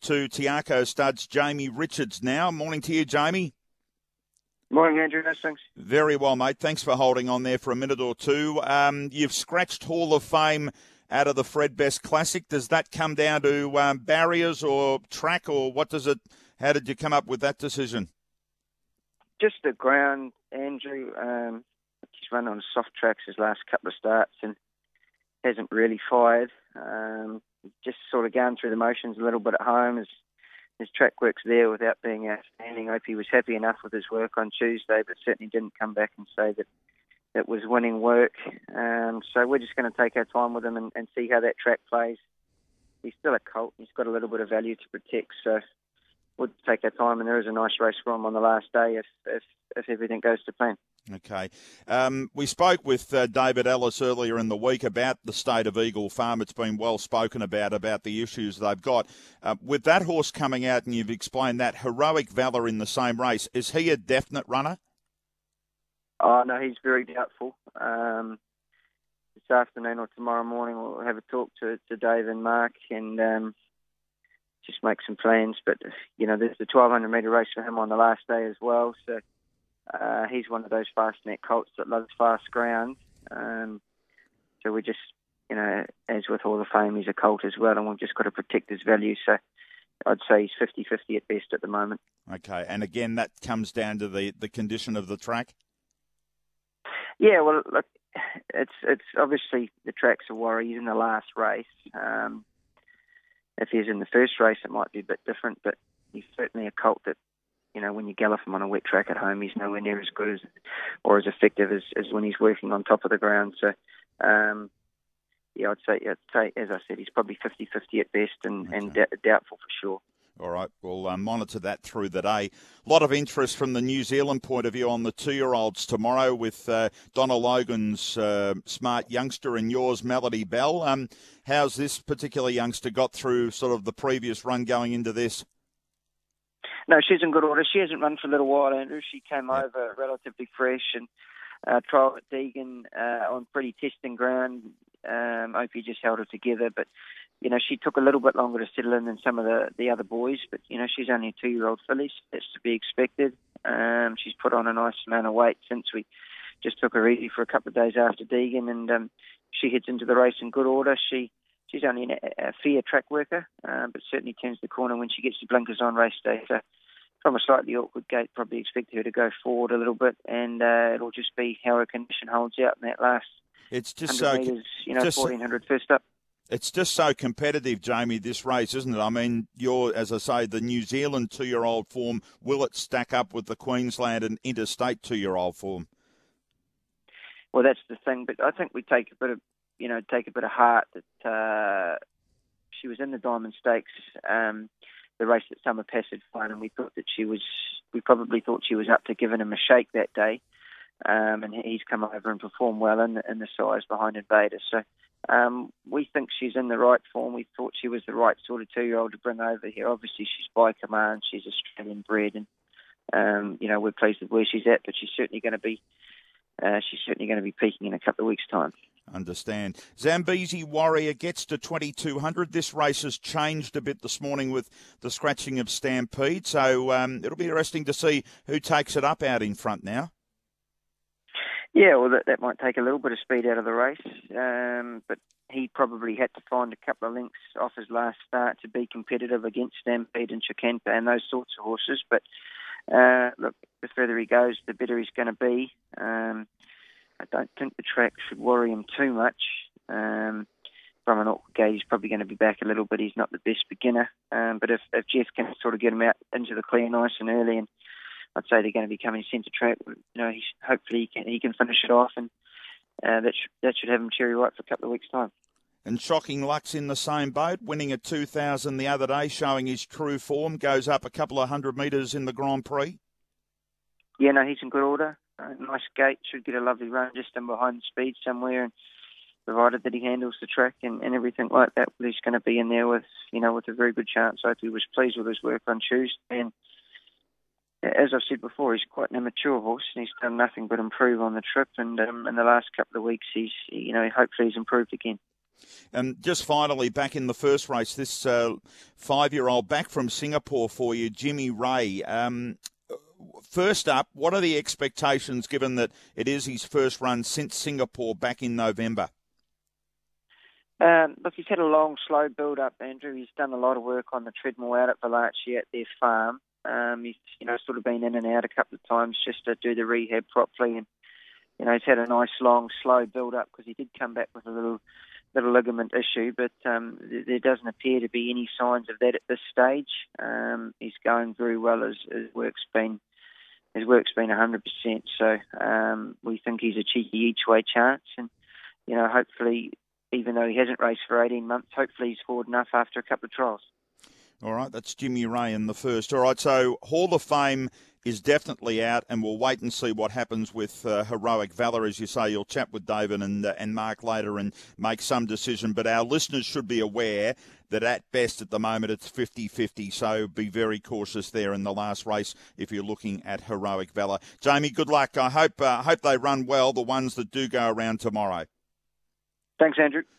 to Tiako Studs, Jamie Richards now. Morning to you, Jamie. Morning, Andrew. How's things? Very well, mate. Thanks for holding on there for a minute or two. You've scratched Hall of Fame out of the Fred Best Classic. Does that come down to barriers or track, or what does it? How did you come up with that decision? Just the ground, Andrew. He's run on soft tracks his last couple of starts and hasn't really fired. Just sort of going through the motions a little bit at home. His track work's there without being outstanding. I hope he was happy enough with his work on Tuesday, but certainly didn't come back and say that it was winning work. So we're just going to take our time with him and see how that track plays. He's still a colt. He's got a little bit of value to protect, so we'll take our time, and there is a nice race for him on the last day if everything goes to plan. Okay. We spoke with David Ellis earlier in the week about the state of Eagle Farm. It's been well spoken about the issues they've got. With that horse coming out, and you've explained that, Heroic Valor in the same race, is he a definite runner? Oh, no, he's very doubtful. This afternoon or tomorrow morning we'll have a talk to Dave and Mark and just make some plans. But, you know, there's the 1,200-metre race for him on the last day as well, so he's one of those fast-neck colts that loves fast ground. So we just, you know, as with Hall of Fame, he's a colt as well, and we've just got to protect his value. So I'd say he's 50-50 at best at the moment. Okay, and again, that comes down to the condition of the track? Yeah, well, look, it's obviously the track's a worry. He's in the last race. If he's in the first race, it might be a bit different, but he's certainly a colt that, you know, when you gallop him on a wet track at home, he's nowhere near as good as or as effective as when he's working on top of the ground. So, yeah, I'd say, as I said, he's probably 50-50 at best and doubtful for sure. All right, we'll monitor that through the day. A lot of interest from the New Zealand point of view on the 2-year-olds tomorrow with Donna Logan's smart youngster and yours, Melody Bell. How's this particular youngster got through sort of the previous run going into this? No, she's in good order. She hasn't run for a little while, Andrew. She came over relatively fresh and trialled at Deegan on pretty testing ground. Opie just held her together, but you know, she took a little bit longer to settle in than some of the other boys, but, you know, she's only a 2-year-old filly, so that's to be expected. She's put on a nice amount of weight since we just took her easy for a couple of days after Deegan, and she heads into the race in good order. She's only a fair track worker, but certainly turns the corner when she gets the blinkers on race day. So from a slightly awkward gate, probably expect her to go forward a little bit, and it'll just be how her condition holds out in that last 100 metres, 1,400 first up. It's just so competitive, Jamie, this race, isn't it? I mean, as I say, the New Zealand 2-year-old form, will it stack up with the Queensland and interstate 2-year-old form? Well, that's the thing, but I think we take a bit of heart that she was in the Diamond Stakes, the race that Summer Pass had won, and we probably thought she was up to giving him a shake that day, and he's come over and performed well in the size behind Invader. So we think she's in the right form. We thought she was the right sort of 2-year-old to bring over here. Obviously, she's by command. She's Australian bred, and you know, we're pleased with where she's at. But she's certainly going to be peaking in a couple of weeks' time. Understand. Zambezi Warrior gets to 2,200. This race has changed a bit this morning with the scratching of Stampede, so it'll be interesting to see who takes it up out in front now. Yeah, well, that might take a little bit of speed out of the race, but he probably had to find a couple of lengths off his last start to be competitive against Stampede and Chicanta and those sorts of horses. But look, the further he goes, the better he's going to be. I don't think the track should worry him too much. From an awkward gate, he's probably going to be back a little bit. He's not the best beginner, but if Jeff can sort of get him out into the clear nice and early, and I'd say they're going to be coming centre track. You know, hopefully he can finish it off, and that should have him cherry ripe for a couple of weeks' time. And Shocking Luck's in the same boat, winning at 2,000 the other day, showing his true form. Goes up a couple of 100 metres in the Grand Prix. Yeah, no, he's in good order. Nice gate, should get a lovely run just in behind the speed somewhere, and provided that he handles the track and everything like that, he's going to be in there with a very good chance. I hope he was pleased with his work on Tuesday, and as I've said before, he's quite an immature horse, and he's done nothing but improve on the trip. And in the last couple of weeks, hopefully he's improved again. And just finally, back in the first race, this 5-year-old back from Singapore for you, Jimmy Ray. First up, what are the expectations given that it is his first run since Singapore back in November? Look, he's had a long, slow build-up, Andrew. He's done a lot of work on the treadmill out at Valachi at their farm. He's, sort of been in and out a couple of times just to do the rehab properly. And, he's had a nice, long, slow build-up because he did come back with a little ligament issue, but there doesn't appear to be any signs of that at this stage. He's going very well. His work's been 100%. So we think he's a cheeky each-way chance, and hopefully, even though he hasn't raced for 18 months, hopefully he's forward enough after a couple of trials. All right, that's Jimmy Ray in the first. All right, so Hall of Fame is definitely out, and we'll wait and see what happens with Heroic Valor. As you say, you'll chat with David and Mark later and make some decision. But our listeners should be aware that at best at the moment it's 50-50, so be very cautious there in the last race if you're looking at Heroic Valor. Jamie, good luck. I hope they run well, the ones that do go around tomorrow. Thanks, Andrew.